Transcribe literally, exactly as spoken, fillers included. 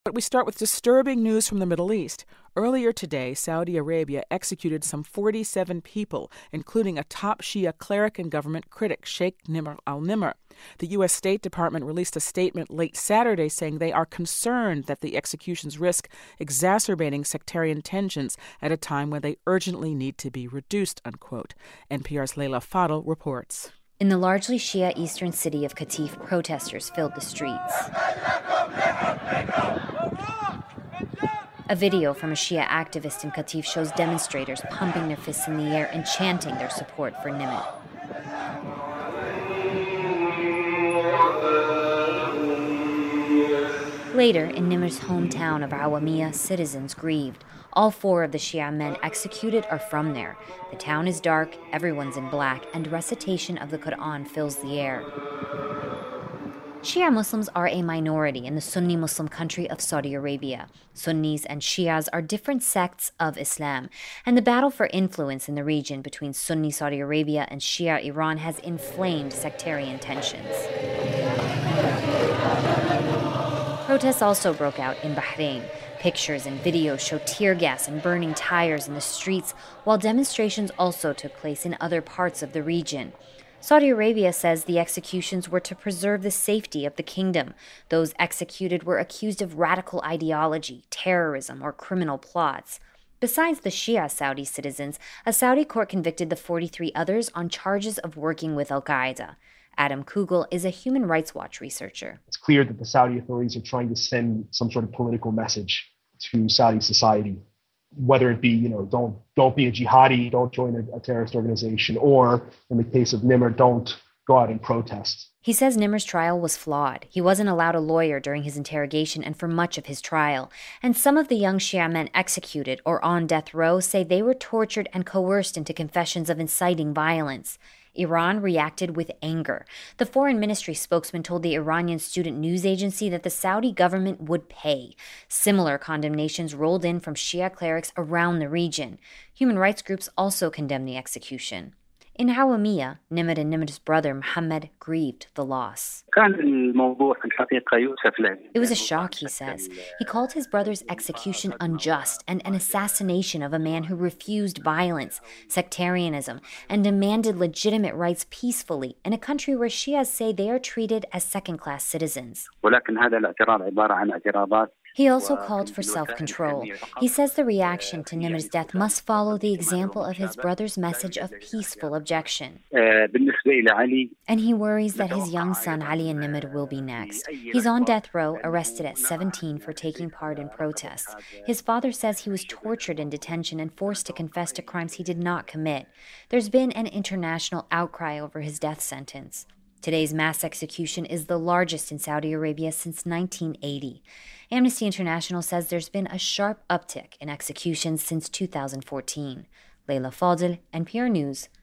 But we start with disturbing news from the Middle East. Earlier today, Saudi Arabia executed some forty-seven people, including a top Shia cleric and government critic, Sheikh Nimr al-Nimr. The U S State Department released a statement late Saturday saying they are concerned that the executions risk exacerbating sectarian tensions at a time when they urgently need to be reduced, unquote. N P R's Leila Fadel reports. In the largely Shia eastern city of Qatif, protesters filled the streets. A video from a Shia activist in Qatif shows demonstrators pumping their fists in the air and chanting their support for Nimr. Later, in Nimr's hometown of Awamiya, citizens grieved. All four of the Shia men executed are from there. The town is dark, everyone's in black, and recitation of the Quran fills the air. Shia Muslims are a minority in the Sunni Muslim country of Saudi Arabia. Sunnis and Shias are different sects of Islam, and the battle for influence in the region between Sunni Saudi Arabia and Shia Iran has inflamed sectarian tensions. Protests also broke out in Bahrain. Pictures and videos show tear gas and burning tires in the streets, while demonstrations also took place in other parts of the region. Saudi Arabia says the executions were to preserve the safety of the kingdom. Those executed were accused of radical ideology, terrorism, or criminal plots. Besides the Shia Saudi citizens, a Saudi court convicted the forty-three others on charges of working with al-Qaeda. Adam Kugel is a Human Rights Watch researcher. It's clear that the Saudi authorities are trying to send some sort of political message to Saudi society, whether it be, you know, don't don't be a jihadi, don't join a, a terrorist organization, or in the case of Nimr, don't go out and protest. He says Nimr's trial was flawed. He wasn't allowed a lawyer during his interrogation and for much of his trial. And some of the young Shia men executed or on death row say they were tortured and coerced into confessions of inciting violence. Iran reacted with anger. The foreign ministry spokesman told the Iranian student news agency that the Saudi government would pay. Similar condemnations rolled in from Shia clerics around the region. Human rights groups also condemned the execution. In Awamiya, Nimr and Nimr's brother Muhammad grieved the loss. It was a shock, he says. He called his brother's execution unjust and an assassination of a man who refused violence, sectarianism, and demanded legitimate rights peacefully in a country where Shias say they are treated as second-class citizens. He also called for self-control. He says the reaction to Nimr's death must follow the example of his brother's message of peaceful objection. And he worries that his young son Ali and Nimr will be next. He's on death row, arrested at seventeen for taking part in protests. His father says he was tortured in detention and forced to confess to crimes he did not commit. There's been an international outcry over his death sentence. Today's mass execution is the largest in Saudi Arabia since nineteen eighty. Amnesty International says there's been a sharp uptick in executions since two thousand fourteen. Leila Fadel, N P R News,